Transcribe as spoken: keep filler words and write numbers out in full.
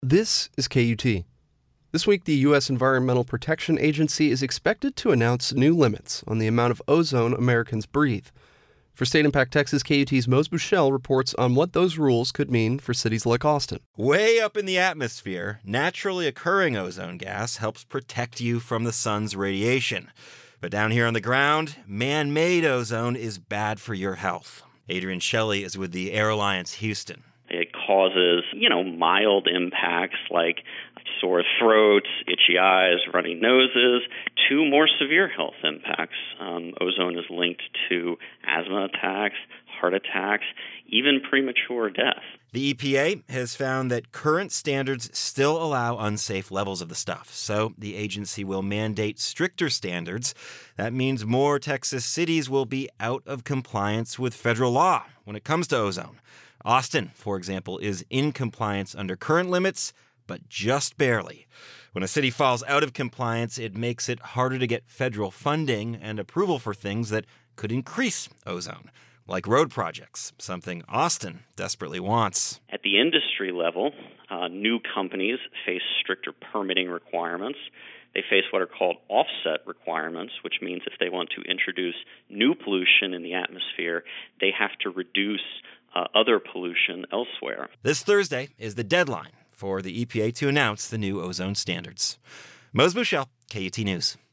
This is K U T. This week, the U S Environmental Protection Agency is expected to announce new limits on the amount of ozone Americans breathe. For State Impact Texas, K U T's Mose Buchel reports on what those rules could mean for cities like Austin. Way up in the atmosphere, naturally occurring ozone gas helps protect you from the sun's radiation. But down here on the ground, man-made ozone is bad for your health. Adrian Shelley is with the Air Alliance Houston. It causes, you know, mild impacts like sore throats, itchy eyes, runny noses, to more severe health impacts. Um, ozone is linked to asthma attacks, heart attacks, even premature death. The E P A has found that current standards still allow unsafe levels of the stuff, so the agency will mandate stricter standards. That means more Texas cities will be out of compliance with federal law when it comes to ozone. Austin, for example, is in compliance under current limits, but just barely. When a city falls out of compliance, it makes it harder to get federal funding and approval for things that could increase ozone, like road projects, something Austin desperately wants. At the industry level, uh, new companies face stricter permitting requirements. They face what are called offset requirements, which means if they want to introduce new pollution in the atmosphere, they have to reduce uh, other pollution elsewhere. This Thursday is the deadline for the E P A to announce the new ozone standards. Mose Buchel, K U T News.